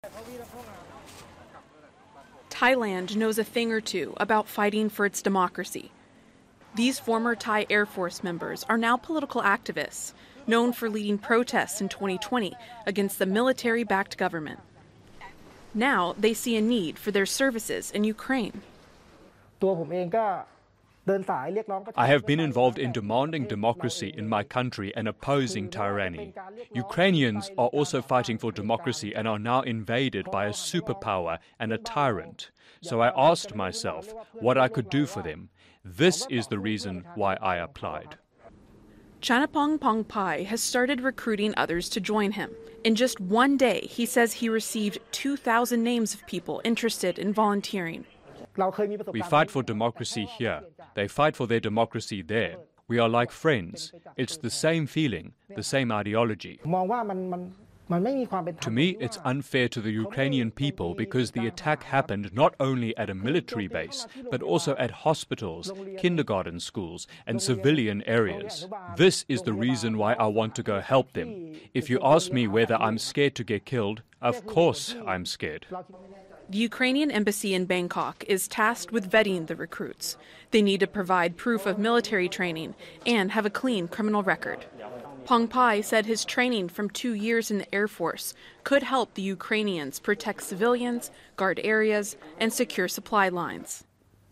Thailand knows a thing or two about fighting for its democracy. These former Thai Air Force members are now political activists, known for leading protests in 2020 against the military-backed government. Now they see a need for their services in Ukraine. I have been involved in demanding democracy in my country and opposing tyranny. Ukrainians are also fighting for democracy and are now invaded by a superpower and a tyrant. So I asked myself what I could do for them. This is the reason why I applied. Chanapong Pongpai has started recruiting others to join him. In just one day, he says he received 2,000 names of people interested in volunteering. We fight for democracy here. They fight for their democracy there. We are like friends. It's the same feeling, the same ideology. To me, it's unfair to the Ukrainian people because the attack happened not only at a military base, but also at hospitals, kindergarten schools, and civilian areas. This is the reason why I want to go help them. If you ask me whether I'm scared to get killed, of course I'm scared. The Ukrainian embassy in Bangkok is tasked with vetting the recruits. They need to provide proof of military training and have a clean criminal record. Pongpai said his training from 2 years in the Air Force could help the Ukrainians protect civilians, guard areas, and secure supply lines.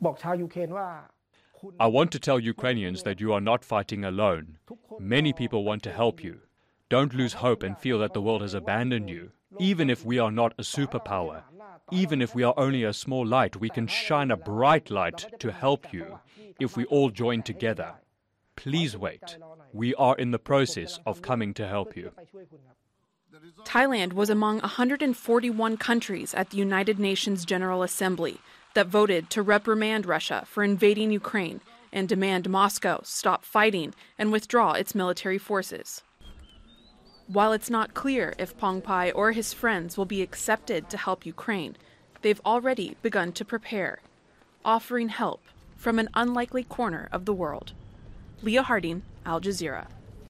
I want to tell Ukrainians that you are not fighting alone. Many people want to help you. Don't lose hope and feel that the world has abandoned you. Even if we are not a superpower, even if we are only a small light, we can shine a bright light to help you if we all join together. Please wait. We are in the process of coming to help you. Thailand was among 141 countries at the United Nations General Assembly that voted to reprimand Russia for invading Ukraine and demand Moscow stop fighting and withdraw its military forces. While it's not clear if Pongpai or his friends will be accepted to help Ukraine, they've already begun to prepare, offering help from an unlikely corner of the world. Leah Harding, Al Jazeera.